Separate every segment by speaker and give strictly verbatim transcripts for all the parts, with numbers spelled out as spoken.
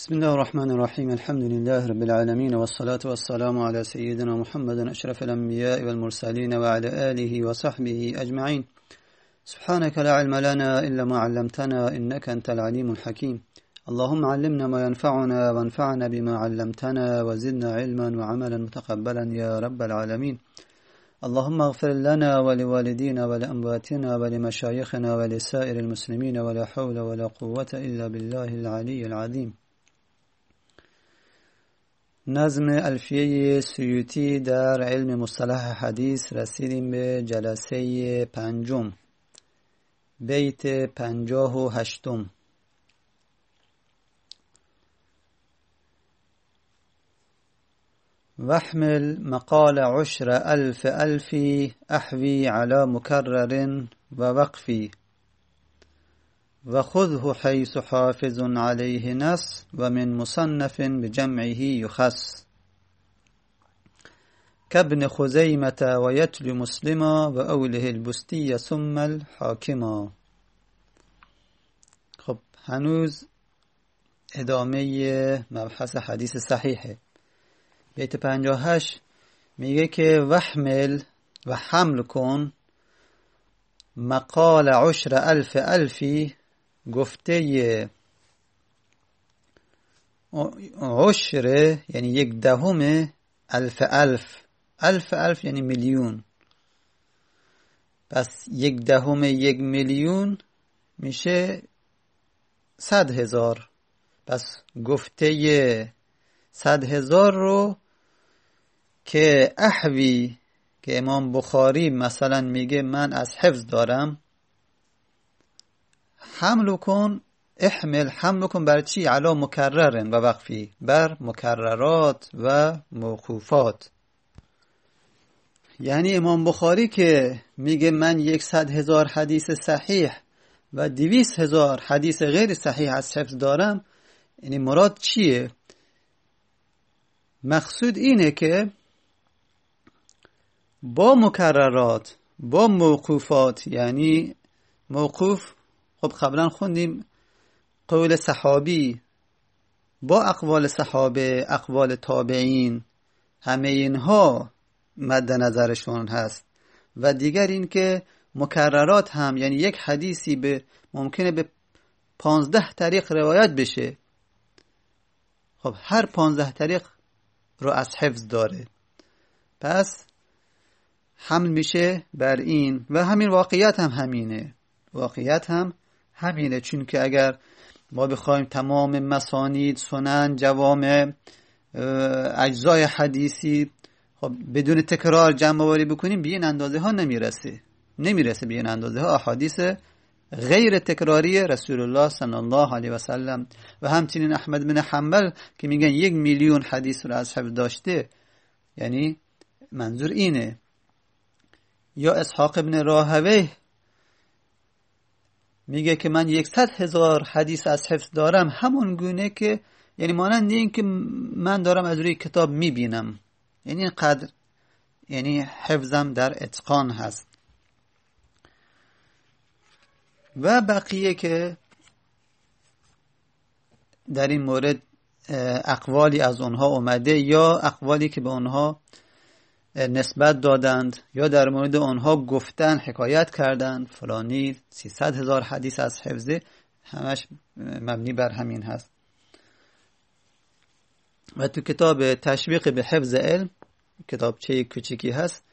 Speaker 1: بسم الله الرحمن الرحيم الحمد لله رب العالمين والصلاة والسلام على سيدنا محمد أشرف الأنبياء والمرسلين وعلى آله وصحبه أجمعين. سبحانك لا علم لنا إلا ما علمتنا إنك أنت العليم الحكيم. اللهم علمنا ما ينفعنا وانفعنا بما علمتنا وزدنا علما وعملا متقبلا يا رب العالمين. اللهم اغفر لنا ولوالدينا ولأمواتنا ولمشايخنا ولسائر المسلمين ولا حول ولا قوة إلا بالله العلي العظيم. نظم الفیه سیوطی در علم مصطلح حدیث رسیدیم به جلسه پنجم، بیت پنجاه و هشتم. واحمل مقال عشر الف الفی احوی علی مکرر و وقفی و خذه حیث حافظ علیه نص و من مصنف بجمعه یخص کابن خزیمة و یتل مسلما و اوله البستی ثم الحاکما. خب هنوز ادامه مبحث حدیث صحیحه. بیت پنجاه و هشت میگه که وحمل و حمل کن مقال عشر الف الفی، گفته عشر یعنی یک دهم، الف الف الف الف یعنی میلیون، پس یک دهم یک میلیون میشه صد هزار. پس گفته صد هزار رو که احوی، که امام بخاری مثلا میگه من از حفظ دارم، حمل کن، احمل حمل کن بر چی؟ علی مکررن و وقفی، بر مکررات و موقوفات. یعنی امام بخاری که میگه من یکصد هزار حدیث صحیح و دویست هزار حدیث غیر صحیح از حفظ دارم، یعنی مراد چیه؟ مقصود اینه که با مکررات، با موقوفات، یعنی موقوف خب قبلا خوندیم قول صحابی، با اقوال صحابه، اقوال تابعین، همه اینها مد نظرشون هست. و دیگر این که مکررات هم، یعنی یک حدیثی به ممکنه به پانزده طریق روایت بشه، خب هر پانزده طریق رو از حفظ داره، پس حمل میشه بر این. و همین واقعیت هم همینه، واقعیت هم همینه، چون که اگر ما بخوایم تمام مسانید، سنن، جوامع، اجزای حدیثی خب بدون تکرار جمع آوری بکنیم، به این اندازه ها نمیرسه نمیرسه به این اندازه ها احادیث غیر تکراری رسول الله صلی الله علیه و سلم. و همچنین احمد بن حنبل که میگن یک میلیون حدیث رو از حفظ داشته، یعنی منظور اینه. یا اسحاق ابن راهویه میگه که من یکصد هزار حدیث از حفظ دارم، همون گونه که یعنی مانند این که من دارم از روی کتاب میبینم، یعنی قدر، یعنی حفظم در اتقان هست. و بقیه که در این مورد اقوالی از اونها اومده، یا اقوالی که به اونها نسبت دادند، یا در مورد اونها گفتن، حکایت کردند فلانی سیصد هزار حدیث از حفظه، همش مبنی بر همین هست. و تو کتاب تشویق به حفظ علم، کتابچه کوچیکی هست،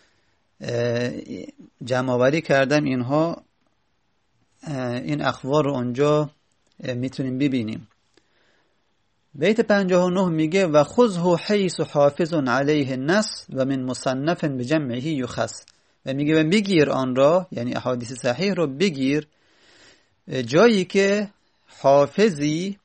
Speaker 1: جمع آوری کردم اینها، این اخبار رو اونجا میتونیم ببینیم. بیت پنجاه و نه میگه و خذه حیث حافظ علیه نص و من مصنف بجمعه یخص. و میگه و بگیر آن را، یعنی احادیث صحیح رو بگیر جایی که حافظی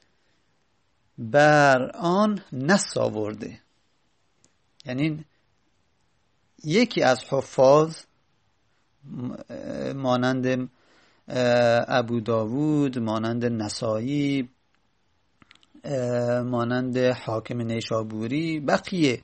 Speaker 1: بر آن نص آورده. یعنی یکی از حفاظ مانند ابو داوود، مانند نسائی، مانند حاکم نیشابوری، بقیه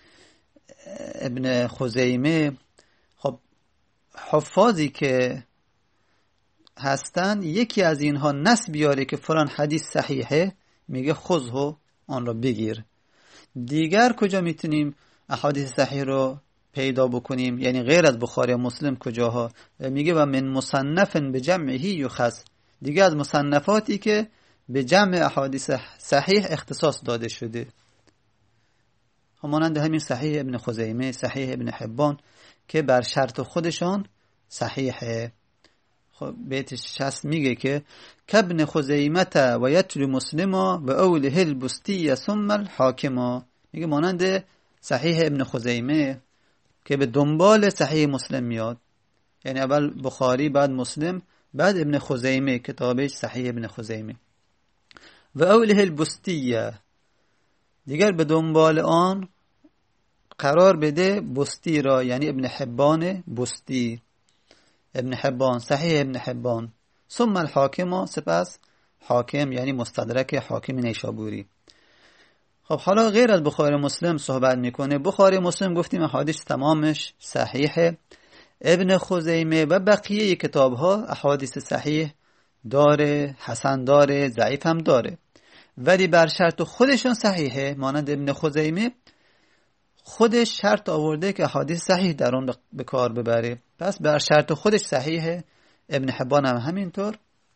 Speaker 1: ابن خزیمه، خب حفاظی که هستن یکی از اینها نص بیاره که فلان حدیث صحیحه، میگه خذه، آن رو بگیر. دیگر کجا میتونیم احادیث صحیح رو پیدا بکنیم؟ یعنی غیر از بخاری و مسلم کجاها؟ میگه و من مصنف به جمعه یخص، دیگه از مصنفاتی که به جمع احادیث صحیح اختصاص داده شده، همانند همین صحیح ابن خزیمه، صحیح ابن حبان که بر شرط خودشان صحیحه. خب بیت شصت میگه که کابن خزیمت و یتلو مسلما و اوله البستی ثم الحاکما، میگه مانند صحیح ابن خزیمه که به دنبال صحیح مسلم میاد، یعنی اول بخاری بعد مسلم بعد ابن خزیمه کتابش صحیح ابن خزیمه. و اوله البستی، دیگر به دنبال آن قرار بده بستی را، یعنی ابن حبان بستی، ابن حبان صحیح ابن حبان. ثم الحاکم، سپس حاکم یعنی مستدرک حاکم نیشابوری. خب حالا غیر از بخاری مسلم صحبت میکنه. بخاری مسلم گفتیم احادیث تمامش صحیحه. ابن خزیمه و بقیه کتاب ها احادیث صحیح داره، حسن داره، ضعیف هم داره، ولی بر شرط خودشون صحیحه. مانند ابن خزیمه خودش شرط آورده که احادیث صحیح در اون به کار ببره، پس بر شرط خودش صحیحه. ابن حبان هم همینطور.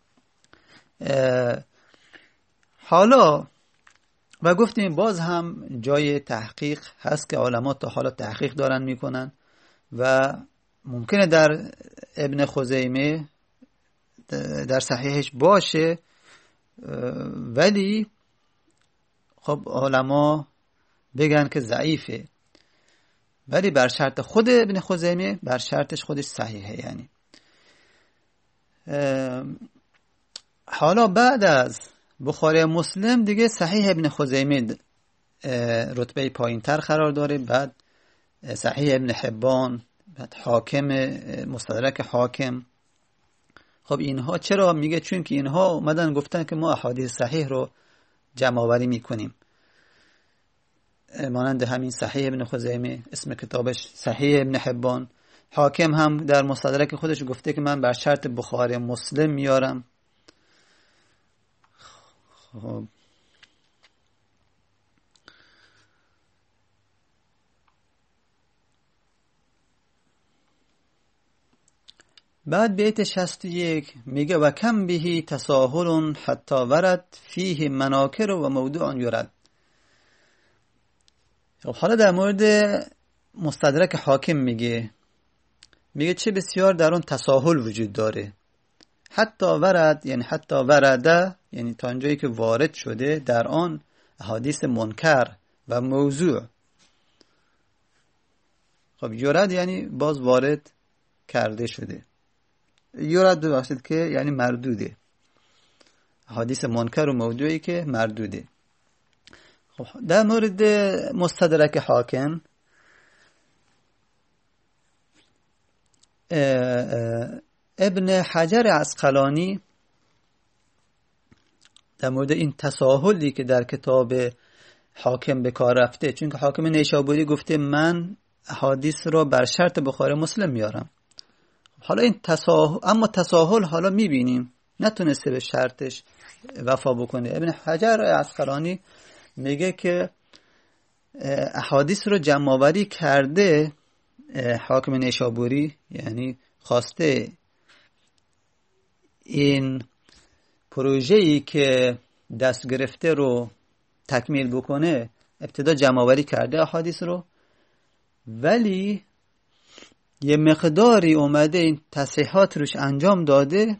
Speaker 1: حالا و گفتیم باز هم جای تحقیق هست که علما تا حالا تحقیق دارن میکنن و ممکنه در ابن خزیمه در صحیحش باشه، ولی خب علما بگن که ضعیفه، ولی بر شرط خود ابن خزیمه بر شرطش خودش صحیحه. یعنی حالا بعد از بخاری مسلم دیگه صحیح ابن خزیمه رتبه پایین تر قرار داره، بعد صحیح ابن حبان، بعد حاکم مستدرک حاکم. خب اینها چرا میگه؟ چون که اینها اومدن گفتن که ما احادیث صحیح رو جمع آوری میکنیم، مانند همین صحیح ابن خزیمه اسم کتابش صحیح ابن حبان. حاکم هم در مستدرک خودش گفته که من بر شرط بخاری مسلم میارم. خب بعد بیت شصت و یک میگه و کم بهی تساهل حتی ورد فیه مناکر و موضوع یرد. خب حالا در مورد مستدرک حاکم میگه میگه چه بسیار در اون تساهل وجود داره. حتی ورد یعنی حتی ورده، یعنی تا اونجایی که وارد شده در آن احادیث منکر و موضوع. خب یرد یعنی باز وارد کرده شده، یرد ببخشید که یعنی مردوده، احادیث منکر و موضوعی که مردوده. خب در مورد مستدرک حاکم ابن حجر عسقلانی در مورد این تساهلی که در کتاب حاکم به کار رفته، چون که حاکم نیشابوری گفته من احادیث را بر شرط بخاری مسلم میارم. حالا این تساهل، اما تساهل حالا میبینیم نتونسته به شرطش وفا بکنه. ابن حجر عسقلانی میگه که احادیث رو جمع آوری کرده حاکم نیشابوری، یعنی خواسته این پروژه‌ای که دست گرفته رو تکمیل بکنه، ابتدا جمع آوری کرده احادیث رو، ولی یه مقداری اومده این تصحیحات روش انجام داده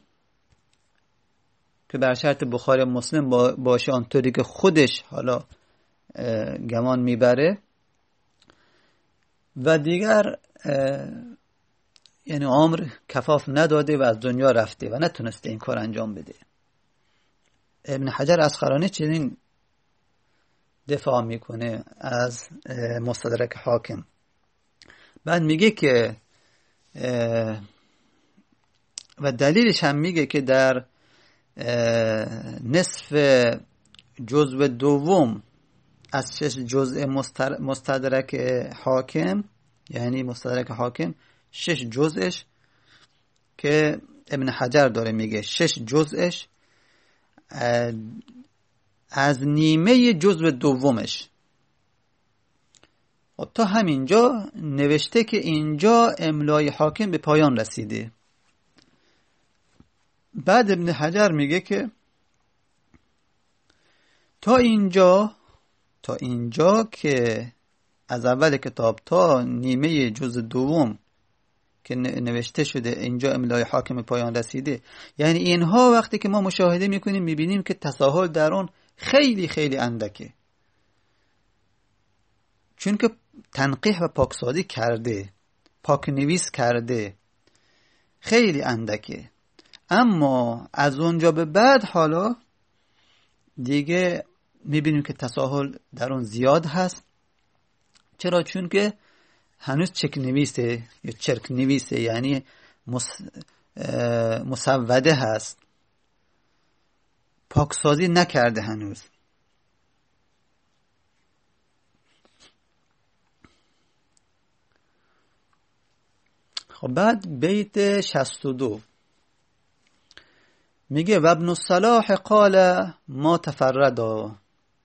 Speaker 1: که بر شرط بخاری مسلم باشه آنطوری که خودش حالا گمان میبره، و دیگر یعنی عمر کفاف نداده و از دنیا رفته و نتونسته این کار انجام بده. ابن حجر عسقلانی چنین دفاع میکنه از مستدرک حاکم. بعد میگه که و دلیلش هم میگه که در نصف جزء دوم از شش جزء مستدرک حاکم، یعنی مستدرک حاکم شش جزءش که ابن حجر داره میگه شش جزءش از نیمه جزء دومش. خب تا همینجا نوشته که اینجا املای حاکم به پایان رسیده. بعد ابن حجر میگه که تا اینجا تا اینجا که از اول کتاب تا نیمه جزء دوم که نوشته شده اینجا املای حاکم پایان رسیده، یعنی اینها وقتی که ما مشاهده میکنیم میبینیم که تساهل در اون خیلی خیلی اندکه، چون که تنقیح و پاکسازی کرده، پاک نویس کرده، خیلی اندکه. اما از اونجا به بعد حالا دیگه میبینیم که تساهل در اون زیاد هست. چرا؟ چون که هنوز چک نویسه یا چرک نویسه، یعنی مس... مسوده هست، پاکسازی نکرده هنوز. خب بعد بیت شصت و دو میگه و ابن الصلاح قال ما تفردا.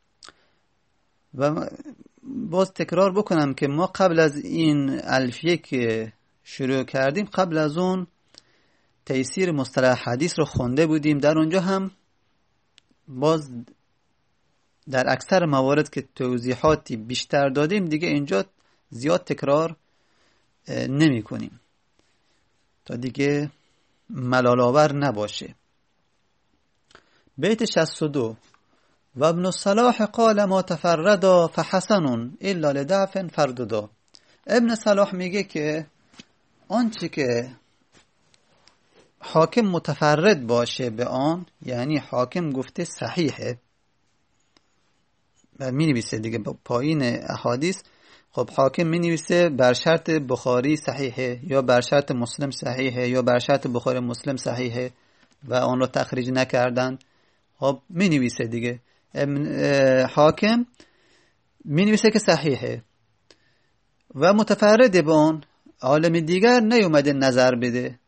Speaker 1: و باز تکرار بکنم که ما قبل از این الفیه که شروع کردیم، قبل از اون تیسیر مصطلح حدیث رو خونده بودیم. در اونجا هم باز در اکثر موارد که توضیحاتی بیشتر دادیم، دیگه اینجا زیاد تکرار نمی کنیم تا دیگه ملال آور نباشه. بیت شصت و دو و ابن الصلاح قال ما تفردا فحسن الا لضعف فرددا. ابن صلاح میگه که آنچه که حاکم متفرد باشه به آن، یعنی حاکم گفته صحیحه و می نویسه دیگه پایین احادیث. خب حاکم می نویسه بر شرط بخاری صحیحه یا بر شرط مسلم صحیحه یا بر شرط بخاری مسلم صحیحه و آن رو تخریج نکردن. خب می نویسه دیگه حاکم می نویسه که صحیحه و متفرد به آن، عالم دیگر نیومده نظر بده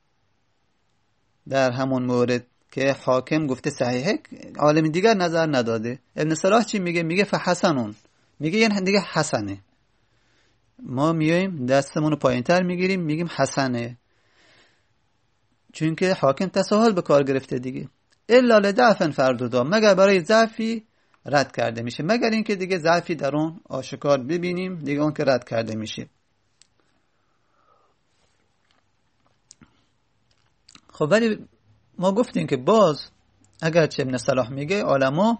Speaker 1: در همون مورد که حاکم گفته صحیحه، عالم دیگر نظر نداده. ابن صلاح چی میگه؟ میگه فحسنون، میگه یعنی دیگه حسنه. ما میایم دستمون رو پایین تر میگیریم میگیم حسنه، چون که حاکم تساهل به کار گرفته دیگه. الا لضعف فرددا، مگر برای ضعفی رد کرده میشه، مگر اینکه دیگه ضعفی در اون آشکار ببینیم دیگه اون که رد کرده میشه. خب ولی ما گفتیم که باز اگرچه ابن صلاح میگه علما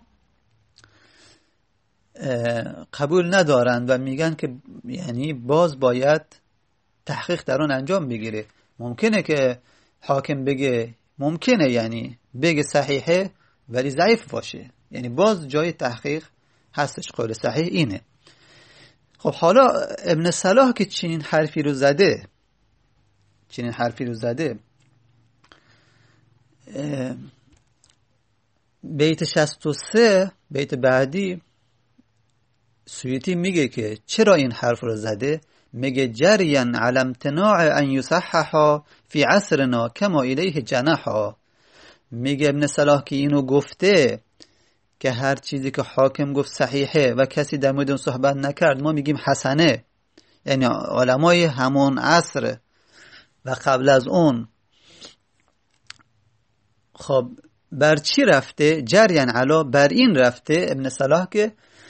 Speaker 1: قبول ندارن و میگن که یعنی باز باید تحقیق در اون انجام بگیره. ممکنه که حاکم بگه، ممکنه یعنی بگه صحیحه ولی ضعیف باشه، یعنی باز جای تحقیق هستش. قول صحیح اینه. خب حالا ابن صلاح که چنین حرفی رو زده چنین حرفی رو زده بیت شصت و سه بیت بعدی سیوطی میگه که چرا این حرف رو زده. میگه جریا علی امتناع ان یصححا فی عصرنا کما الیه جناحا. میگه ابن صلاح که اینو گفته که هر چیزی که حاکم گفت صحیحه و کسی در مورد اون صحبت نکرد ما میگیم حسنه، یعنی علمای همون عصر و قبل از اون. خب بر چی رفته؟ جریان علا بر این رفته ابن صلاح که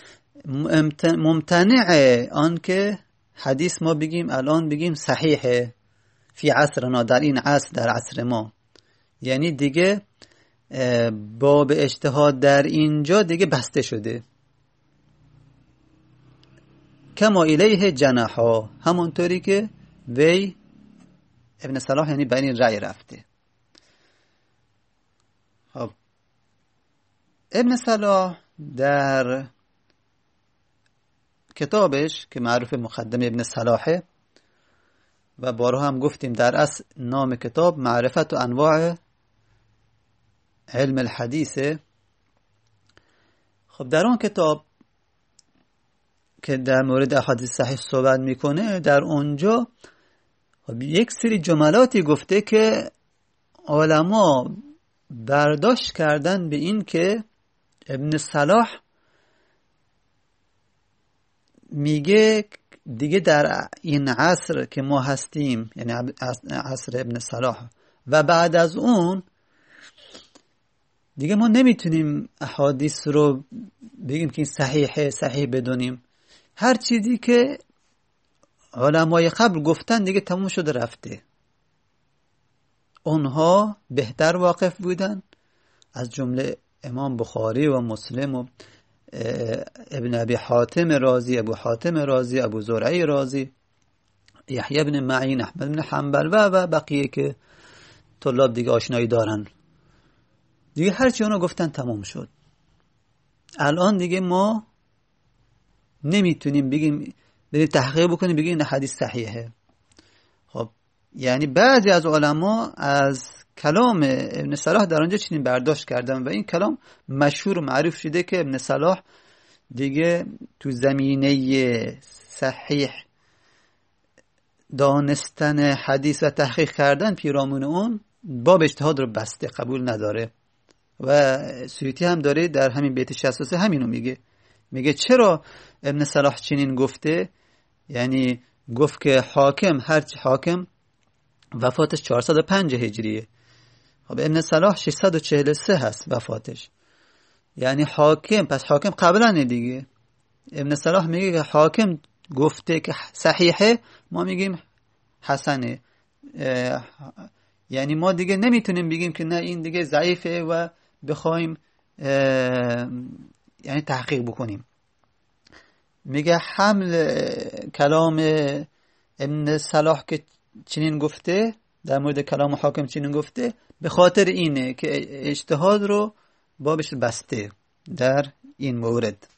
Speaker 1: ممتنع آن که حدیث ما بگیم الان بگیم صحیحه فی عصرنا، در این عصر، در عصر ما، یعنی دیگه باب اجتهاد در اینجا دیگه بسته شده. کما الیه جناحا، همونطوری که وی ابن صلاح یعنی بر این رأی رفته. خب ابن صلاح در کتابش که معروف مقدمه ابن صلاحه و بارها هم گفتیم در اصل نام کتاب معرفت و انواع علم الحدیثه. خب در اون کتاب که در مورد احادیث صحیح صحبت میکنه، در اونجا خب یک سری جملاتی گفته که علما برداشت کردن به این که ابن صلاح میگه دیگه در این عصر که ما هستیم، یعنی عصر ابن صلاح و بعد از اون، دیگه ما نمیتونیم احادیث رو بگیم که این صحیحه صحیح بدونیم. هر چیزی که علمای قبل گفتن دیگه تموم شده رفته. اونها بهتر واقف بودن، از جمله امام بخاری و مسلم و ابن ابی حاتم رازی، ابو حاتم رازی، ابو زرعی رازی، یحیی بن معین، احمد بن حنبل و و بقیه که طلاب دیگه آشنایی دارن. دیگه هرچی اونا گفتن تمام شد. الان دیگه ما نمیتونیم بگیم بریم تحقیق بکنیم بگیم این حدیث صحیحه. خب یعنی بعضی از علما از کلام ابن صلاح در آنجا چنین برداشت کردن و این کلام مشهور و معروف شده که ابن صلاح دیگه تو زمینه صحیح دانستن حدیث و تحقیق کردن پیرامون اون باب اجتهاد رو بسته، قبول نداره. و سیوطی هم داره در همین بیت شصت و سه همینو میگه. میگه چرا ابن صلاح چنین گفته؟ یعنی گفت که حاکم هرچی حاکم وفاتش چهارصد و پنج هجریه. خب ابن صلاح ششصد و چهل و سه هست وفاتش، یعنی حاکم، پس حاکم قبلا دیگه. ابن صلاح میگه که حاکم گفته که صحیحه، ما میگیم حسنه. یعنی ما دیگه نمیتونیم بگیم که نه این دیگه ضعیفه و بخوایم یعنی تحقیق بکنیم. میگه حمل کلام ابن صلاح که چنین گفته در مورد کلام حاکم چنین گفته به خاطر اینه که اجتهاد رو بابش بسته در این مورد.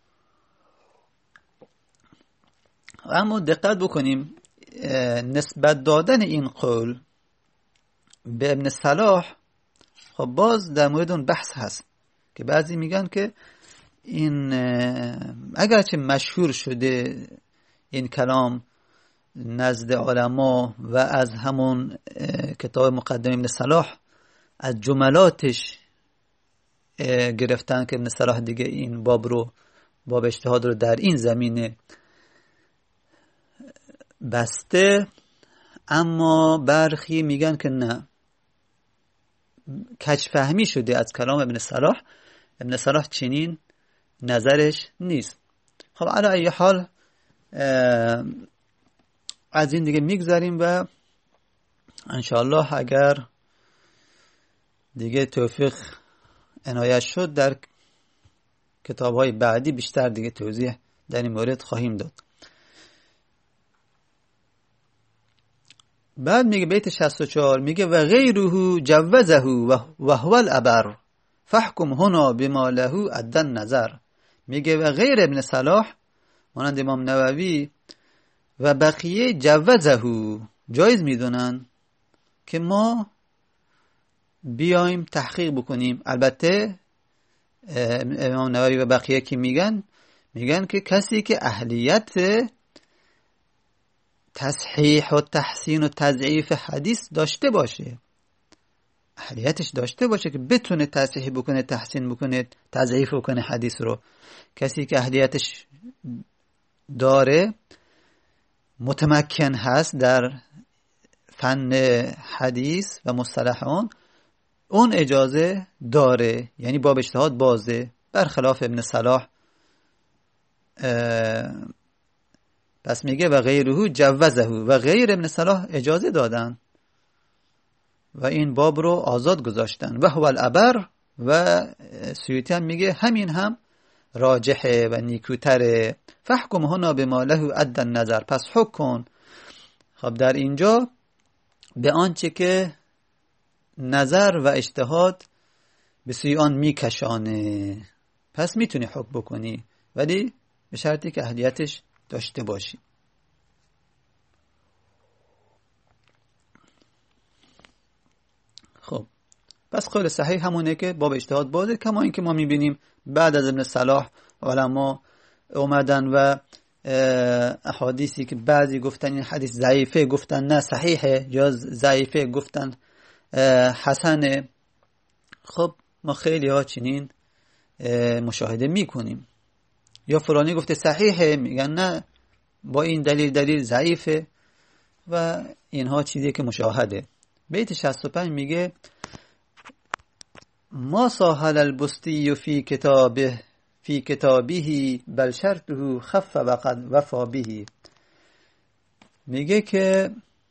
Speaker 1: اما دقت بکنیم نسبت دادن این قول به ابن صلاح، خب باز در مورد اون بحث هست که بعضی میگن که این اگرچه مشهور شده این کلام نزد علما و از همون کتاب مقدمه ابن صلاح از جملاتش گرفتن که ابن صلاح دیگه این باب رو باب اجتهاد رو در این زمینه بسته، اما برخی میگن که نه، کج فهمی شده از کلام ابن صلاح. ابن صلاح چنین نظرش نیست. خب علی ای حال از این دیگه میگذاریم و انشاءالله اگر دیگه توفیق عنایت شد در کتاب‌های بعدی بیشتر دیگه توضیح در این مورد خواهیم داد. بعد میگه بیت شصت و چهار میگه و غیره جوزه و هو الابر فحکم هنا بما له ادن نظر. میگه و غیر ابن صلاح مانند امام نووی و بقیه جوزه جایز میدونن که ما بیایم تحقیق بکنیم. البته امام نووی و بقیه که میگن میگن که کسی که اهلیت تصحیح و تحسین و تضعیف حدیث داشته باشه، اهلیتش داشته باشه که بتونه تصحیح بکنه، تحسین بکنه، تضعیف بکنه حدیث رو. کسی که اهلیتش داره، متمکن هست در فن حدیث و مصطلح اون، اون اجازه داره، یعنی باب اجتهاد بازه، برخلاف ابن صلاح. پس میگه و غیره جوزه و غیر ابن صلاح اجازه دادن و این باب رو آزاد گذاشتن. و هو الابر و سیوطی هم میگه همین هم راجحه و نیکوتره. فحکم هنا بما له ادى النظر، پس حکم کن خب در اینجا به آنچه که نظر و اجتهاد به سوی آن میکشانه، پس میتونی حکم بکنی، ولی به شرطی که اهلیتش داشته باشی. خب پس قول صحیح همونه که باب اجتهاد بازه، کما این که ما میبینیم بعد از ابن صلاح علما اومدن و احادیثی که بعضی گفتن این حدیث ضعیفه گفتن نه صحیحه، یا ضعیفه گفتن حسنه. خب ما خیلی ها چنین مشاهده میکنیم. یا فلانی گفته صحیحه، میگن نه با این دلیل دلیل ضعیفه و اینها چیزی که مشاهده. بیت شصت و پنج میگه ما ساهل البسطی فی کتابه فی کتابه بل شرطه خف وقد وفا به. میگه که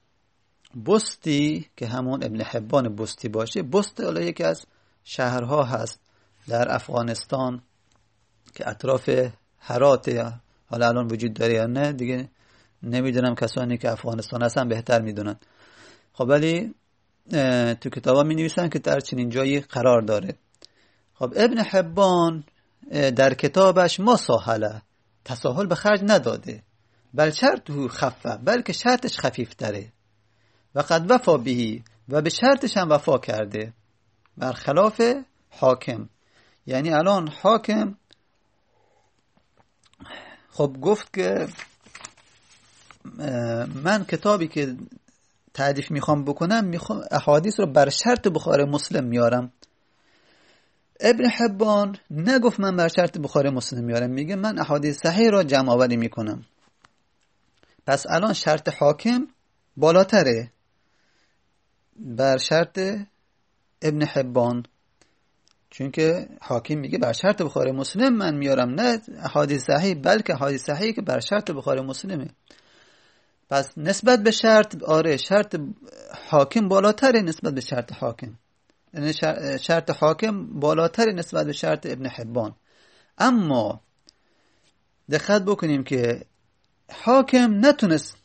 Speaker 1: بسطی که همون ابن حبان بسطی باشه، بسط حالا یکی از شهرها هست در افغانستان که اطراف هرات، حالا الان وجود داره یا نه دیگه نمیدونم، کسانی که افغانستان هستن بهتر میدونن. خب ولی تو کتابا می نویسن که در چنین جایی قرار داره. خب ابن حبان در کتابش ما ساهله، تساهل به خرج نداده، بل شرطه خفه، بلکه شرطش خفیف تره، و قد وفا بهی، و به شرطش هم وفا کرده، برخلاف حاکم. یعنی الان حاکم خب گفت که من کتابی که تعریف میخوام بکنم میخوام احادیث رو بر شرط بخاری مسلم میارم. ابن حبان نگفت من بر شرط بخاری مسلم میارم، میگه من احادیث صحیح رو جمع آوری میکنم. پس الان شرط حاکم بالاتره بر شرط ابن حبان، چون که حاکم میگه بر شرط بخاری مسلم من میارم، نه احادیث صحیح، بلکه احادیث صحیحی که بر شرط بخاری مسلمه. پس نسبت به شرط، آره شرط حاکم بالاتره نسبت به شرط حاکم، یعنی شرط حاکم بالاتره نسبت به شرط ابن حبان. اما دقت بکنیم که حاکم نتونست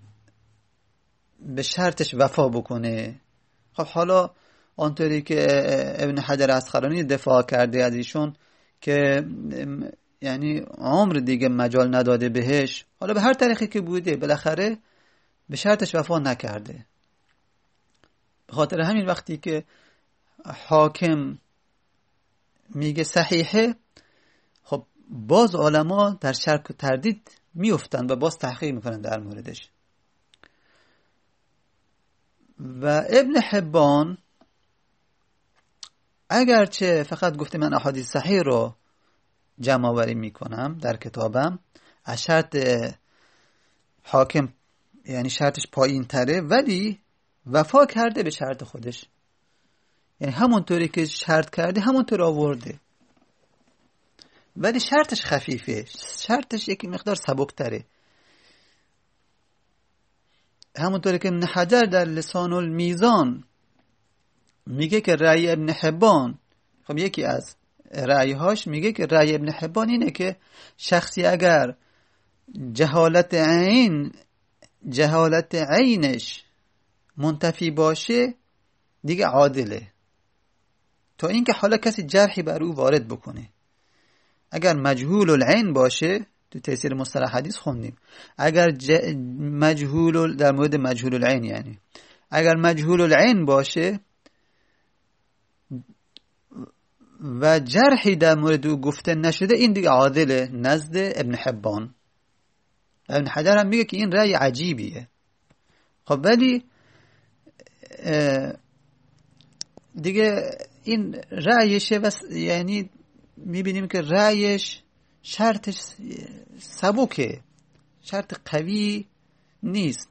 Speaker 1: به شرطش وفا بکنه. خب حالا آنطوری که ابن حجر عسقلانی دفاع کرده از ایشون که یعنی عمر دیگه مجال نداده بهش، حالا به هر طریقی که بوده بالاخره به شرطش وفا نکرده. به خاطر همین وقتی که حاکم میگه صحیحه، خب باز علما در شک و تردید میافتن و باز تحقیق میکنن در موردش. و ابن حبان اگرچه فقط گفته من احادیث صحیح رو جمع آوری میکنم در کتابم، از شرط حاکم یعنی شرطش پایین تره، ولی وفا کرده به شرط خودش، یعنی همونطوری که شرط کرده همونطور آورده، ولی شرطش خفیفه، شرطش یکی مقدار سبک تره. همونطوری که ابن حجر در لسان المیزان میگه که رأی ابن حبان، خب یکی از رأیهاش میگه که رأی ابن حبان اینه که شخصی اگر جهالت عین جهالت عینش منتفی باشه دیگه عادله، تا اینکه حالا کسی جرحی بر او وارد بکنه. اگر مجهول العین باشه، تو تفسیر مصطلح حدیث خوندیم، اگر ج... مجهول در مورد مجهول العین، یعنی اگر مجهول العین باشه و جرحی در مورد او گفته نشده، این دیگه عادله نزد ابن حبان. ابن حجر هم میگه که این رأی عجیبیه. خب ولی دیگه این رأیشه و یعنی میبینیم که رأیش شرطش سبکه، شرط قوی نیست.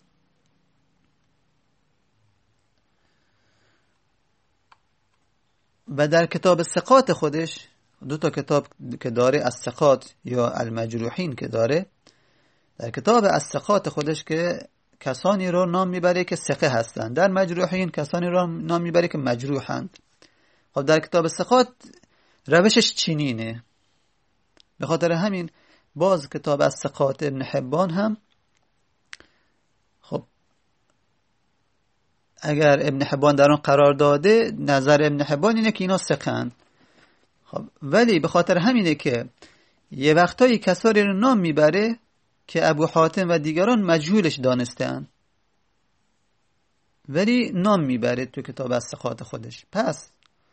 Speaker 1: و در کتاب ثقات خودش، دو تا کتاب که داره، الثقات یا المجروحین که داره، در کتاب الثقات خودش که کسانی رو نام میبره که ثقه هستند، در مجروحین کسانی رو نام میبره که مجروحند. خب در کتاب ثقات روشش چنینه. به خاطر همین باز کتاب الثقات ابن حبان هم، خب اگر ابن حبان در اون قرار داده، نظر ابن حبان اینه که اینا ثقه‌اند. خب ولی به خاطر همینه که یه وقتایی کسانی رو نام میبره که ابو حاتم و دیگران مجهولش دانسته‌اند، ولی نام میبره تو کتاب الثقات خودش. پس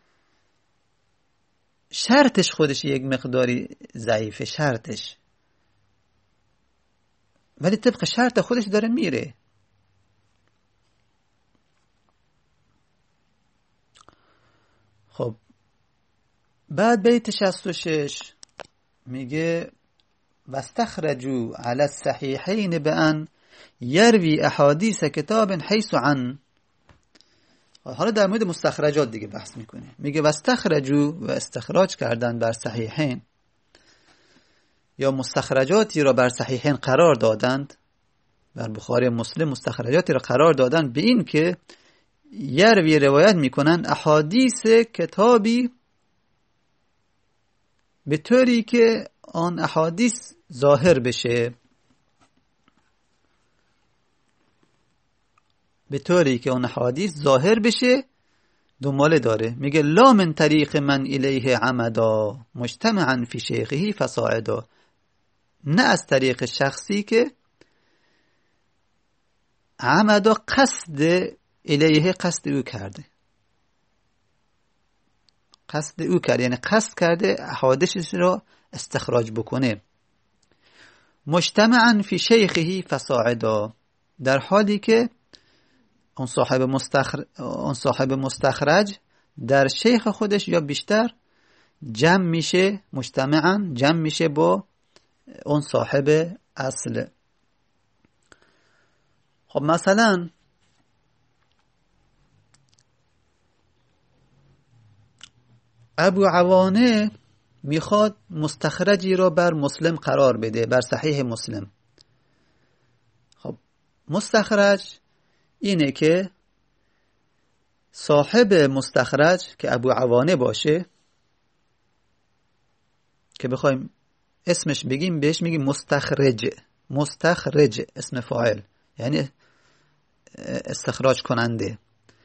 Speaker 1: شرطش خودش یک مقداری ضعیفه، شرطش، ولی طبق شرط خودش داره میره. خب بعد بیت شصت و شش میگه واستخرجوا علی الصحیحین بأن یروی احادیث کتاب حیث عن. حالا در مورد مستخرجات دیگه بحث میکنه. میگه واستخرجوا و استخراج کردن بر صحیحین یا مستخرجاتی را بر صحیحین قرار دادند، بر بخاری مسلم مستخرجاتی را قرار دادند به این که یروی روایت میکنن احادیث کتابی به طوری که آن احادیث ظاهر بشه، به طوری که اون احادیث ظاهر بشه. دنباله داره میگه لا من طریق من الیه عمدا مجتمعا فی شیخه فصاعدا، نه از طریق شخصی که عمدا قصد الیه قصد او کرده، قصد او کرده یعنی قصد کرده احادیث را استخراج بکنه. مجتمعا فی شیخه فصاعدا، در حالی که اون صاحب مستخرج اون صاحب مستخرج در شیخ خودش یا بیشتر جمع میشه، مجتمعا جمع میشه با اون صاحب اصل. خب مثلا ابو عوانه میخواد مستخرجی را بر مسلم قرار بده، بر صحیح مسلم. خب مستخرج اینه که صاحب مستخرج که ابو عوانه باشه، که بخوایم اسمش بگیم بهش میگیم مستخرج. مستخرج اسم فاعل یعنی استخراج کننده.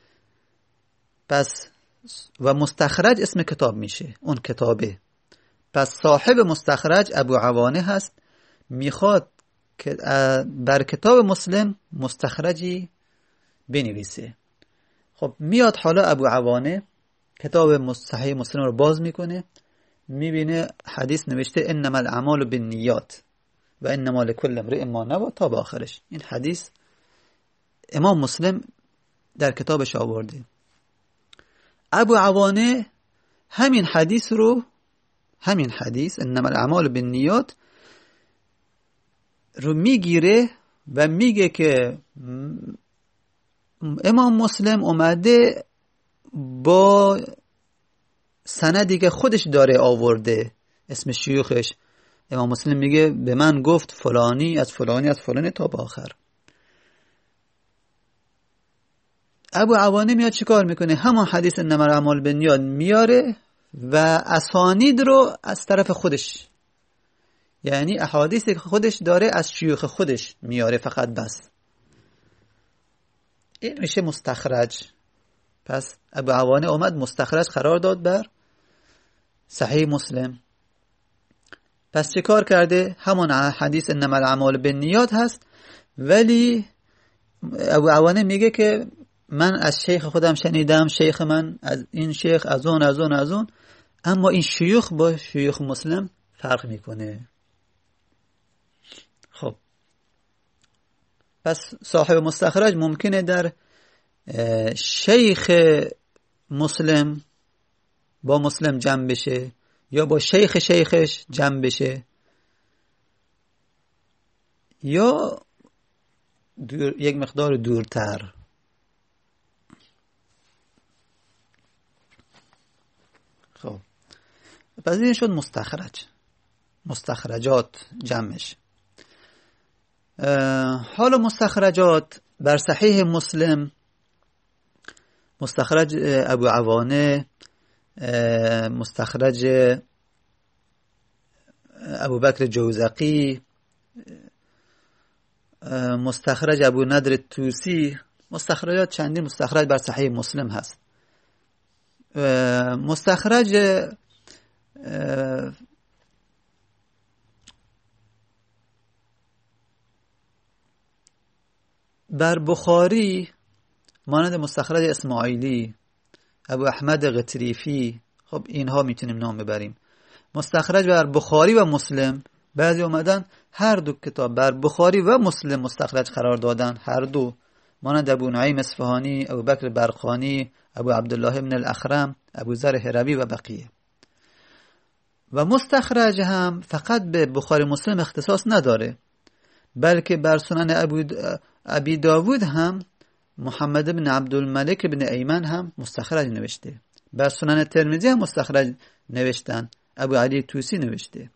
Speaker 1: پس و مستخرج اسم کتاب میشه، اون کتابه. پس صاحب مستخرج ابو عوانه هست، میخواد که بر کتاب مسلم مستخرجی بنویسه. خب میاد حالا ابو عوانه کتاب صحیح مسلم رو باز میکنه، میبینه حدیث نوشته انما الاعمال بالنیات و انما لکل امرئ ما نوی تا به آخرش. این حدیث امام مسلم در کتابش آورده. ابو عوانه همین حدیث رو همین حدیث انما الاعمال بالنیات رو میگیره و میگه که امام مسلم اومده با سندی که خودش داره آورده، اسم شیوخش. امام مسلم میگه به من گفت فلانی از فلانی از فلانی تا به آخر. ابو عوانه میاد چیکار میکنه؟ همون حدیث انما الاعمال بالنیات میاره و اسانید رو از طرف خودش، یعنی احادیثی که خودش داره از شیوخ خودش میاره فقط بس. این میشه مستخرج. پس ابو عوانه اومد مستخرج قرار داد بر صحیح مسلم. پس چه کار کرده؟ همون حدیث انما الاعمال بالنیات هست، ولی ابو عوانه میگه که من از شیخ خودم شنیدم، شیخ من از این شیخ از اون از اون از اون، اما این شیوخ با شیوخ مسلم فرق میکنه. خب پس صاحب مستخرج ممکنه در شیخ مسلم با مسلم جمع بشه یا با شیخ شیخش جمع بشه یا دور یک مقدار دورتر. خب پس این شد مستخرج، مستخرجات جمعش. حالا مستخرجات بر صحیح مسلم، مستخرج ابو عوانه، مستخرج ابو بکر جوزقی، مستخرج ابو ندر توسی، مستخرجات چندین مستخرج بر صحیح مسلم هست. مستخرج بر بخاری مانند مستخرج اسماعیلی، ابو احمد قطریفی، خب اینها میتونیم نام ببریم. مستخرج بر بخاری و مسلم، بعضی اومدن هر دو کتاب بر بخاری و مسلم مستخرج قرار دادن، هر دو، مانند ابو نعیم اصفهانی، ابو بکر برقانی، ابو عبدالله ابن الاخرم، ابو ذر هروی و بقیه. و مستخرج هم فقط به بخاری مسلم اختصاص نداره، بلکه بر سنن ابو ابی داوود هم محمد بن عبدالملک بن ایمن هم مستخرج نوشته، بر سنن ترمذی هم مستخرج نوشتن، ابو علی طوسی نوشته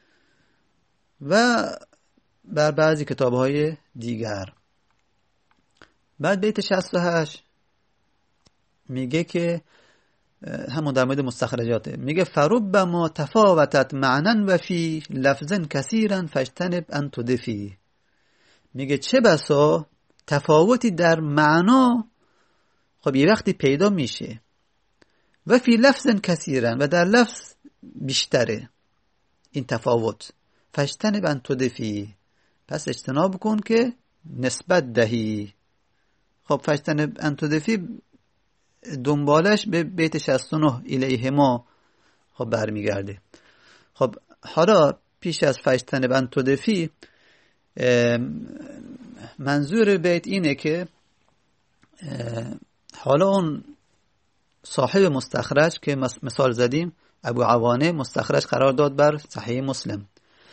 Speaker 1: و بر بعضی کتاب‌های دیگر. بعد بیت شصت و هشت میگه که همون در مورد مستخرجاته، میگه فربما تفاوتت معنا و فی لفظا کثیرا فاجتنب ان تدفی. میگه چه بسا تفاوتی در معنا خب یه وقتی پیدا میشه و فی لفظا کثیرا و در لفظ بیشتره این تفاوت، فاجتنب ان تدفی، پس اجتناب کن که نسبت دهی. خب فاجتنب ان تدفی دنبالش به بیت شصت و نه الیهما خب برمیگرده. خب حالا پیش از فاجتنب ان تدفی منظور بیت اینه که حالا اون صاحب مستخرج که مثال زدیم ابو عوانه مستخرج قرار داد بر صحیح مسلم،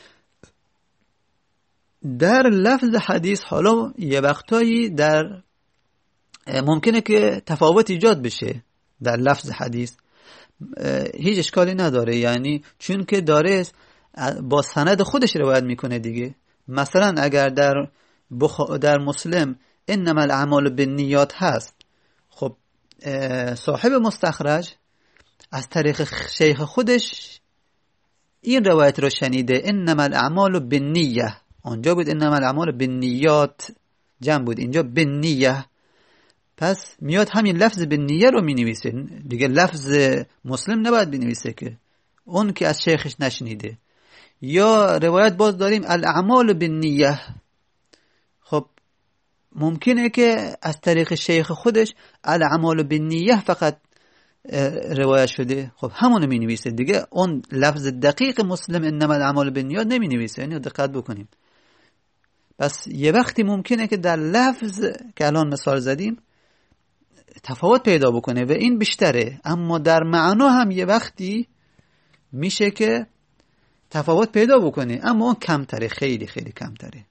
Speaker 1: در لفظ حدیث حالا یه وقتایی در ممکنه که تفاوت ایجاد بشه در لفظ حدیث، هیچ اشکالی نداره، یعنی چون که داره با سند خودش روایت میکنه دیگه. مثلا اگر در بخ... در مسلم انما الاعمال بالنیات هست، خب صاحب مستخرج از طریق شیخ خودش این روایت رو شنیده، انما الاعمال بالنیه، اونجا بود انما الاعمال بالنیات جمع بود، اینجا بالنیه، پس میاد همین لفظ بالنیه رو می نویسه دیگه، لفظ مسلم نباید بنویسه که اون که از شیخش نشنیده. یا روایت باز داریم الاعمال بالنیه، خب ممکنه که از طریق شیخ خودش الاعمال بالنیه فقط روایت شده، خب همونو می نویسه دیگه، اون لفظ دقیق مسلم انما الاعمال بالنیات نمی نویسه. اینو دقت بکنیم. پس یه وقتی ممکنه که در لفظ که الان مثال زدیم تفاوت پیدا بکنه و این بیشتره، اما در معنا هم یه وقتی میشه که تفاوت پیدا بکنه اما اون کمتره، خیلی خیلی کمتره.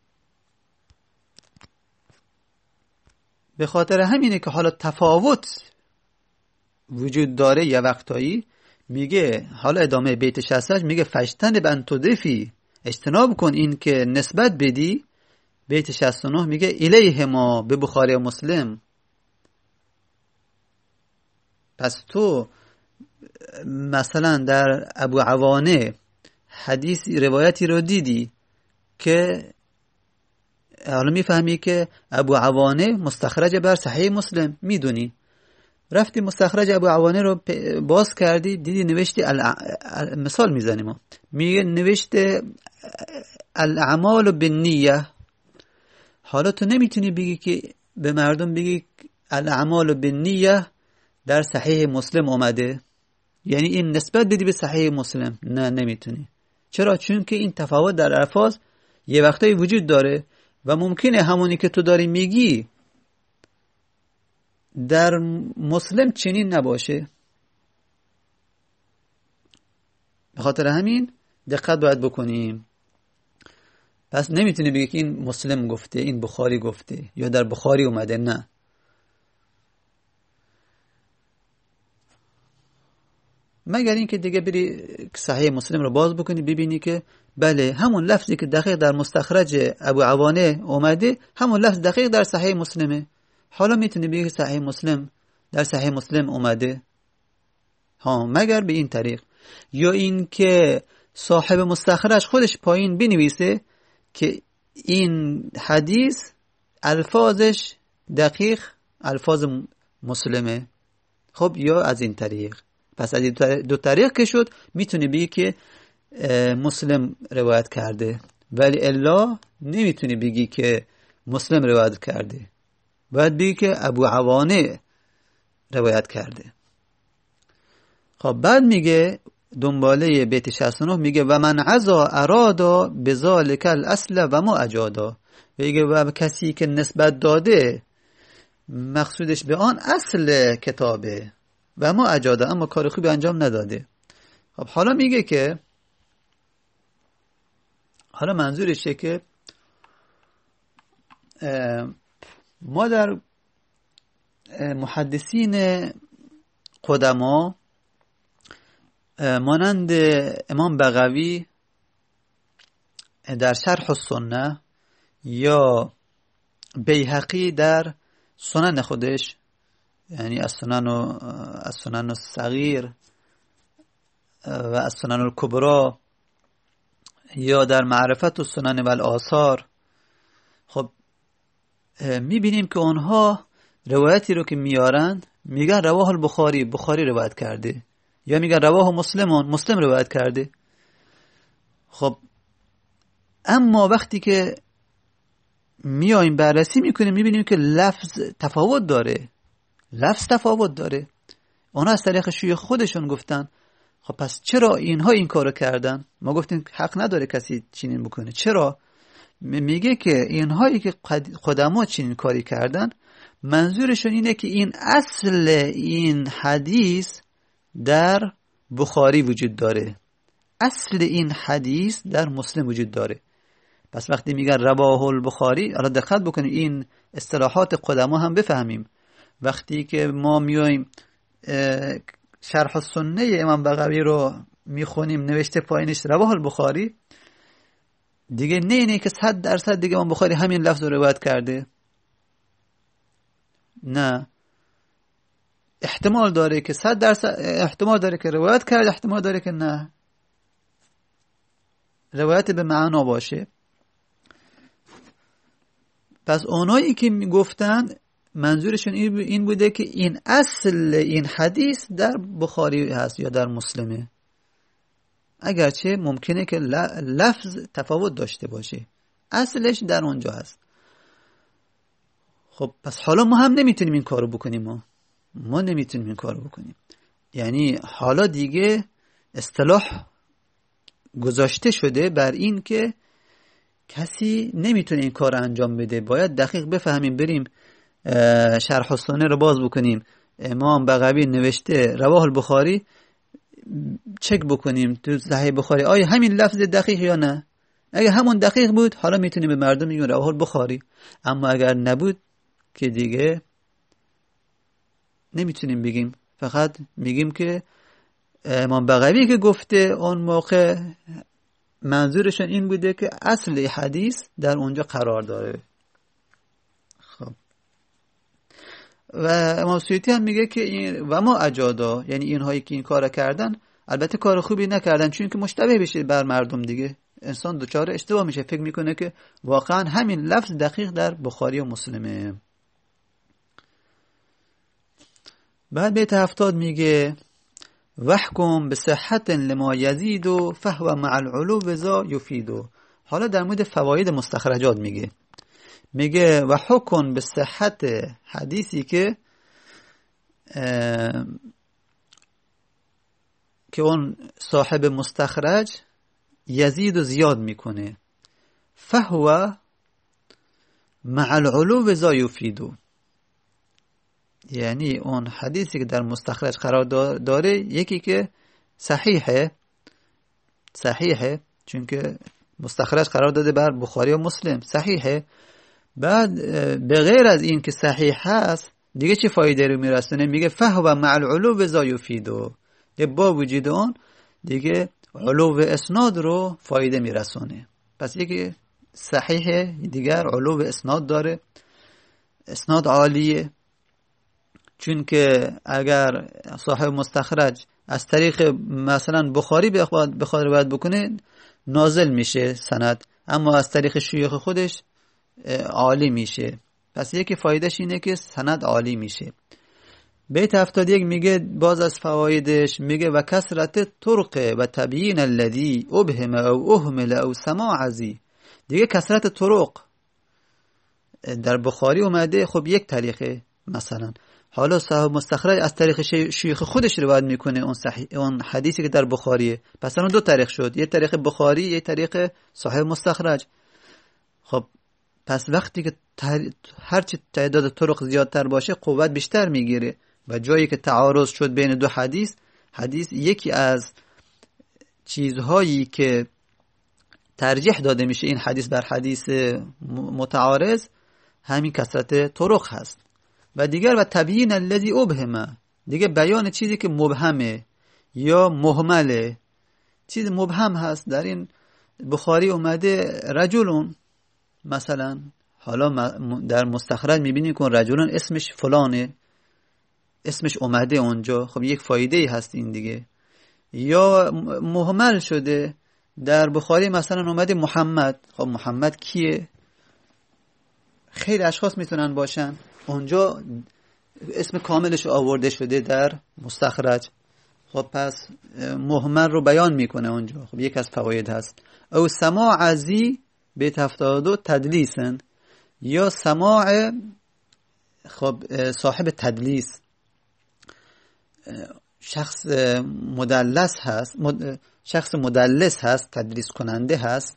Speaker 1: به خاطر همینه که حالا تفاوت وجود داره یه وقتایی، میگه حالا ادامه بیت شصت میگه فاجتنب ان تدفی، اجتناب کن این که نسبت بدی. بیت شصت و نه میگه الیهما به بخاری و مسلم، پس تو مثلا در ابو عوانه حدیث روایتی رو دیدی که حالا میفهمی که ابو عوانه مستخرج بر صحیح مسلم، میدونی رفتی مستخرج ابو عوانه رو باز کردی دیدی نوشتی الع... مثال میزنیم ما میگه نوشته الاعمال بالنیه، حالا تو نمیتونی بگی که به مردم بگی الاعمال بالنیه در صحیح مسلم اومده، یعنی این نسبت بدی به صحیح مسلم، نه نمیتونی. چرا؟ چون که این تفاوت در الفاظ یه وقتایی وجود داره و ممکنه همونی که تو داری میگی در مسلم چنین نباشه. به خاطر همین دقت باید بکنیم. پس نمیتونی بگی که این مسلم گفته، این بخاری گفته یا در بخاری اومده، نه. مگر این که دیگه بری صحیح مسلم رو باز بکنی ببینی که بله همون لفظی که دقیق در مستخرج ابو عوانه اومده همون لفظ دقیق در صحیح مسلمه، حالا میتونی بگی صحیح مسلم در صحیح مسلم اومده ها، مگر به این طریق. یا این که صاحب مستخرج خودش پایین بنویسه که این حدیث الفاظش دقیق الفاظ مسلمه، خب یا از این طریق. پس از این دو طریق که شد میتونی بگی که مسلم روایت کرده، ولی الا نمیتونی بگی که مسلم روایت کرده، باید بگی که ابو عوانه روایت کرده. خب بعد میگه دنباله بیت شصت و نه میگه و من عزا ارادا بذالک الاصل و ما اجادا، میگه و کسی که نسبت داده مقصودش به آن اصل کتابه و ما اجادا، اما کار خوبی انجام نداده. خب حالا میگه که حالا منظورشه که ما در محدثین قدما مانند امام بغوی در شرح السنه یا بیهقی در سنن خودش، یعنی از سنن و از سنن الصغیر و از سنن الکبری، یا در معرفت السنن و الآثار، خب میبینیم که اونها روایتی رو که میارن میگن رواه البخاری، بخاری روایت کرده، یا میگن رواه مسلمون، مسلم روایت کرده. خب اما وقتی که میایم بررسی میکنیم میبینیم که لفظ تفاوت داره، لفظ تفاوت داره. اونا از طریق شیوخ خودشون گفتن. خب پس چرا اینها این کارو کردن؟ ما گفتیم حق نداره کسی چنین بکنه. چرا؟ میگه که اینهایی که قدما چنین کاری کردن منظورشون اینه که این اصل این حدیث در بخاری وجود داره، اصل این حدیث در مسلم وجود داره. پس وقتی میگن رواه البخاری، حالا دقت بکنیم این اصطلاحات قدما هم بفهمیم. وقتی که ما میایم شرح السنه امام بغوی رو میخونیم نوشته پایینش رواه البخاری، دیگه نه اینه که صد درصد دیگه امام بخاری همین لفظ رو روایت کرده. نه، احتمال داره که صد درصد احتمال داره که روایت کرده، احتمال داره که نه روایت به معنا باشه. پس اونایی که میگفتن منظورشون این بوده که این اصل این حدیث در بخاری هست یا در مسلمه، اگرچه ممکنه که لفظ تفاوت داشته باشه، اصلش در اونجا هست. خب پس حالا ما هم نمیتونیم این کارو بکنیم، ما ما نمیتونیم این کارو بکنیم. یعنی حالا دیگه اصطلاح گذاشته شده بر این که کسی نمیتونه این کار انجام بده. باید دقیق بفهمیم، بریم شرح السنه رو باز بکنیم، امام بغوی نوشته رواه البخاری، چک بکنیم تو صحیح بخاری آیا همین لفظ دقیق یا نه. اگه همون دقیق بود حالا میتونیم به مردم بگیم رواه البخاری، اما اگر نبود که دیگه نمیتونیم بگیم. فقط میگیم که امام بغوی که گفته اون موقع منظورشون این بوده که اصل حدیث در اونجا قرار داره. خب و امام سیوطی هم میگه که این و ما اجادا، یعنی اینهایی که این کارا کردن البته کار خوبی نکردن، چون که مشتبه بشه بر مردم دیگه. انسان دچار اشتباه میشه، فکر میکنه که واقعا همین لفظ دقیق در بخاری و مسلمه. بعد بیت هفتاد میگه وحکم به صحت لما یزید و فهو مع العلو بذا یفیدو. حالا در مورد فواید مستخرجات میگه میگه و حکم به صحت حدیثی که که اون صاحب مستخرج یزید و زیاد میکنه، فهو مع العلو بذا یفیدو، یعنی اون حدیثی که در مستخرج قرار داره یکی که صحیحه صحیحه چون که مستخرج قرار داده بر بخاری و مسلم، صحیحه. بعد به غیر از این که صحیح هست دیگه چه فایده رو میرسونه؟ میگه فهو مع العلو بذا یفیدو، با وجود اون دیگه علو اسناد رو فایده میرسونه. پس یکی صحیحه، دیگر علو اسناد داره، اسناد عالیه. چون که اگر صاحب مستخرج از طریق مثلا بخاری بخواد روایت بکنه نازل میشه سند، اما از طریق شیوخ خودش عالی میشه. پس یکی فایدهش اینه که سند عالی میشه. بیت هفتاد و یک میگه باز از فوایدش میگه و کثرت طرق و تبیین الذی ابهم او اهمل او سماع ازی. دیگه کثرت طرق در بخاری اومده، خب یک طریقه مثلا، حالا صاحب مستخرج از طریق شیخ خودش روایت میکنه اون صحیح اون حدیثی که در بخاریه، پس اون دو طریق شد، یک طریق بخاری یک طریق صاحب مستخرج. خب پس وقتی که هرچی تعداد طرق زیادتر باشه قوت بیشتر میگیره و جایی که تعارض شد بین دو حدیث، حدیث یکی از چیزهایی که ترجیح داده میشه این حدیث بر حدیث متعارض همین کثرت طرق هست. و دیگر و تبیین الذی ابهم، دیگه بیان چیزی که مبهمه یا مهمله. چیز مبهم هست در این بخاری اومده رجلون مثلا، حالا در مستخرج میبینیم که رجلون اسمش فلانه، اسمش اومده اونجا، خب یک فایده ای هست این دیگه. یا مهمل شده در بخاری مثلا اومده محمد، خب محمد کیه؟ خیلی اشخاص میتونن باشن، اونجا اسم کاملش آورده شده در مستخرج، خب پس مهمل رو بیان میکنه اونجا، خب یک از فواید هست. او سماع ازی به تفتادو تدلیسن، یا سماع خب صاحب تدلیس، شخص مدلس هست، شخص مدلس هست، تدلیس کننده هست.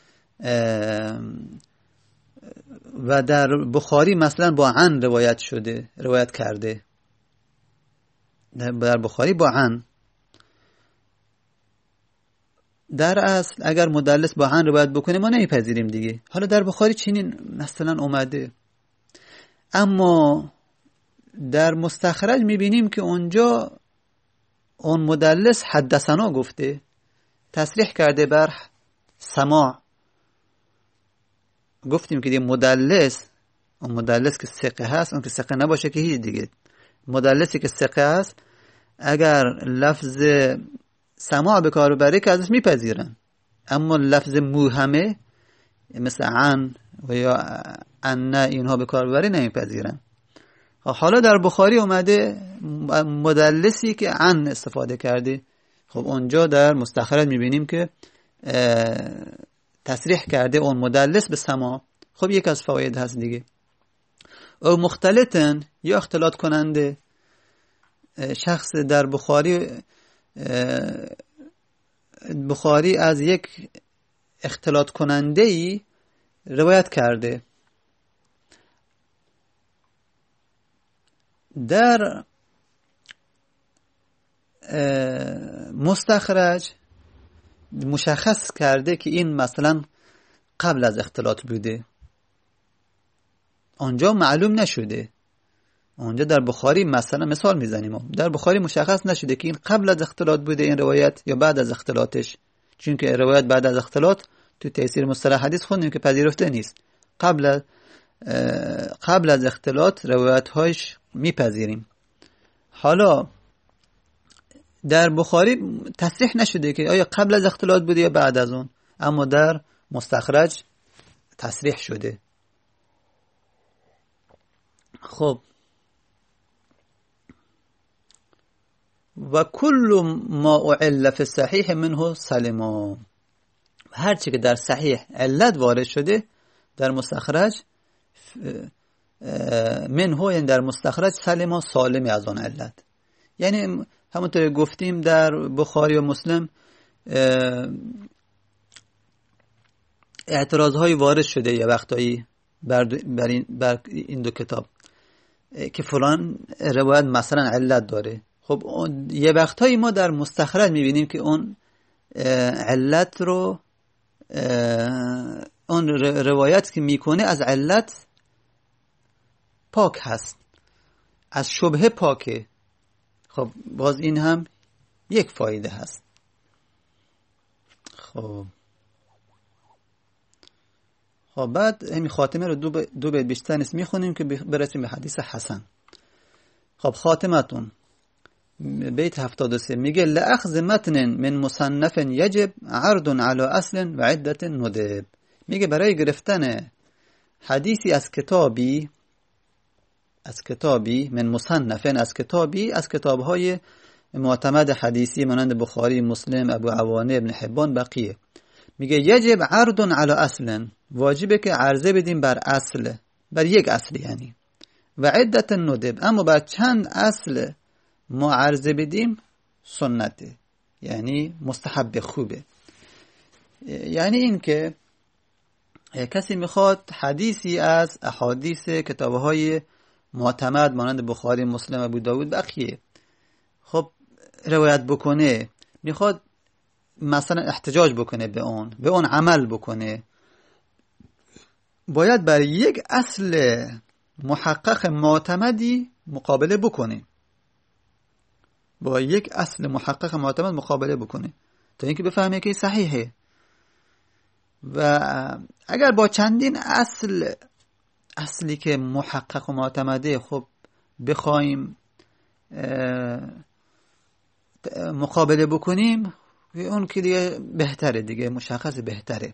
Speaker 1: و در بخاری مثلا با عن روایت شده، روایت کرده در بخاری با عن. در اصل اگر مدلس با عن روایت بکنه ما نمیپذیریم دیگه. حالا در بخاری چنین مثلا اومده، اما در مستخرج میبینیم که اونجا اون مدلس حدثنا گفته، تصریح کرده بر سماع. گفتیم که دیگه مدلس، اون مدلس که ثقه هست، اون که ثقه نباشه که هیچ دیگه. مدلسی که ثقه هست اگر لفظ سماع به کار ببره که ازش میپذیرن، اما لفظ موهمه مثل عن و یا ان اینها به کار ببره نمیپذیرن. حالا در بخاری اومده مدلسی که عن استفاده کرده، خب اونجا در مستخرج میبینیم که تصریح کرده اون مدلس به سماع، خب یک از فواید هست دیگه. او مختلطن، یا اختلاط کننده، شخص در بخاری بخاری از یک اختلاط کننده ای روایت کرده. در مستخرج مشخص کرده که این مثلا قبل از اختلاط بوده، آنجا معلوم نشده. اونجا در بخاری مثلا مثال میزنیم، در بخاری مشخص نشده که این قبل از اختلاط بوده این روایت یا بعد از اختلاطش، چون که روایت بعد از اختلاط تو تفسیر مصطلح حدیث خوندیم که پذیرفته نیست. قبل قبل از اختلاط روایت هایش میپذیریم. حالا در بخاری تصریح نشده که آیا قبل از اختلاط بوده یا بعد از اون، اما در مستخرج تصریح شده. خب و کل ما اعل فی الصحیح منه سلم، هر چی که در صحیح علت وارد شده در مستخرج منه، یعنی در مستخرج سلم، سالمی از آن علت. یعنی همونطور گفتیم در بخاری و مسلم اعتراض های وارد شده یه وقتایی بر, بر, این, بر این دو کتاب که فلان روایت مثلا علت داره. خب یه وقتایی ما در مستخرج میبینیم که اون علت رو، اون روایت که میکنه از علت پاک هست، از شبهه پاکه. خب باز این هم یک فایده هست. خب خب بعد همین خاتمه رو دو, ب... دو بیت بیشتر نیست میخونیم که برسیم به حدیث حسن. خب خاتمتون بیت هفتاد و سه میگه لأخذ متن من مصنف یجب عرض علی اصل و عدت ندب. میگه برای گرفتن حدیثی از کتابی، از کتابی من مصنفن، از کتابی از کتابهای معتمد حدیثی مانند بخاری، مسلم، ابو عوانه، ابن حبان، بقیه، میگه یجب عرض علی اصل، واجبه که عرضه بدیم بر اصل، بر یک اصل یعنی، و عدت ندب، اما بر چند اصل ما عرضه بدیم سنته، یعنی مستحب، خوبه. یعنی این که کسی میخواد حدیثی از احادیث کتابهای معتمد مانند بخاری، مسلم، ابو داود، بقیه خب روایت بکنه، میخواد مثلا احتجاج بکنه به اون به اون عمل بکنه، باید بر یک اصل محقق معتمدی مقابله بکنه، با یک اصل محقق معتمد مقابله بکنه تا اینکه بفهمه که صحیحه. و اگر با چندین اصل اصلی که محقق و معتمده خب بخوایم مقابله بکنیم، اون که دیگه بهتره، دیگه مشخص بهتره.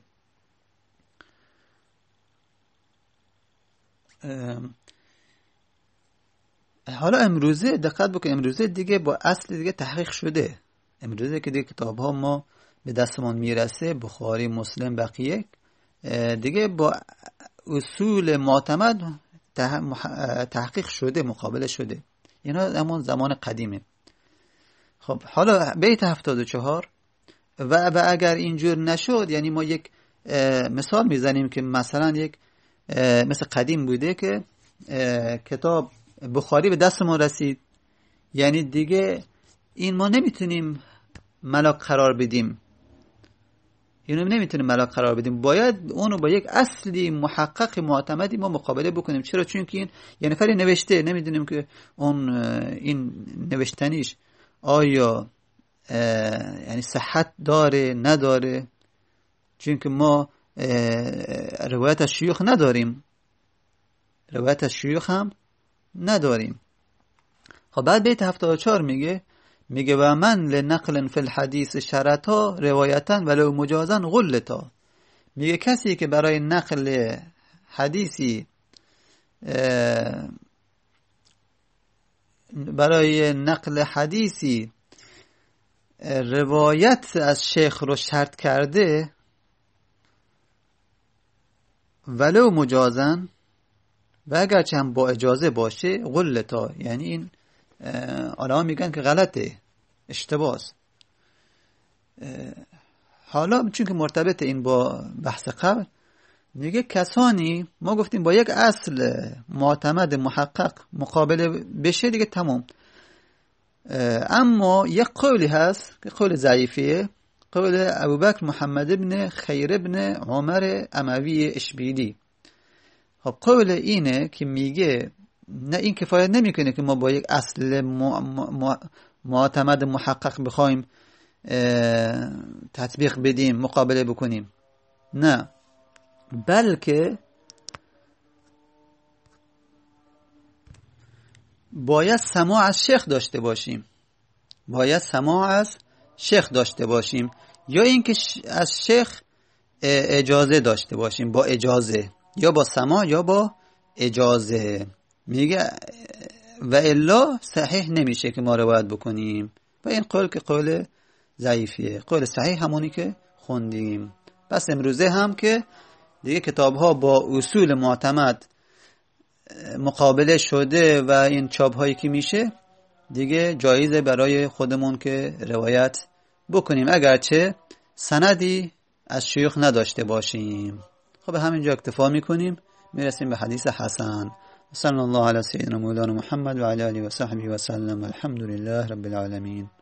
Speaker 1: حالا امروزه دقت بکن، امروزه دیگه با اصل دیگه تحقیق شده. امروزه که دیگه کتاب ها ما به دستمون میرسه، بخاری، مسلم، بقیه، دیگه با اصول معتمد تحقیق شده، مقابله شده. اینا همون زمان قدیمه. خب حالا بیت هفتاد و چهار و, و اگر اینجور نشد، یعنی ما یک مثال میزنیم که مثلا یک مثل قدیم بوده که کتاب بخاری به دستمون رسید، یعنی دیگه این ما نمیتونیم ملاک قرار بدیم، اینو نمیتونیم ملاک قرار بدیم، باید اونو با یک اصلی محقق معتمدی ما مقابله بکنیم. چرا؟ چون که این یه نفری نوشته، نمیدونیم که اون این نوشتنیش آیا یعنی صحت داره نداره، چون که ما روایت از شیوخ نداریم، روایت از شیوخ هم نداریم. خب بعد بیت هفتاد و چهار میگه میگه و من لنقل فی الحدیث شرطا روایتا ولو مجازا غلتا. میگه کسی که برای نقل حدیثی برای نقل حدیثی روایت از شیخ رو شرط کرده ولو مجازن، و اگرچه هم با اجازه باشه، غلطا، یعنی این علما میگن که غلطه، اشتباهه. حالا چون که مرتبط این با بحث قبل، میگه کسانی ما گفتیم با یک اصل معتمد محقق مقابله بشه دیگه تمام. اما یک قولی هست که قول ضعیفیه، قول ابوبکر محمد ابن خیر ابن عمر اموی اشبیلی. خب قول اینه که میگه نه، این کفایت نمیکنه که ما با یک اصل معتمد محقق بخوایم تطبیق بدیم، مقابله بکنیم، نه، بلکه باید سماع از شیخ داشته باشیم، باید سماع از شیخ داشته باشیم، یا اینکه از شیخ اجازه داشته باشیم، با اجازه، یا با سماع یا با اجازه. میگه و الا صحیح نمیشه که ما روایت بکنیم. و این قول که قول ضعیفیه، قول صحیح همونی که خوندیم. پس امروزه هم که دیگه کتاب ها با اصول معتمد مقابله شده و این چاپ هایی که میشه، دیگه جایزه برای خودمون که روایت بکنیم، اگرچه سندی از شیوخ نداشته باشیم. خب همینجا اکتفا میکنیم، میرسیم به حدیث حسن. صلی الله علی سیدنا مولانا محمد و علی آله و صحبه و سلم. الحمد لله رب العالمین.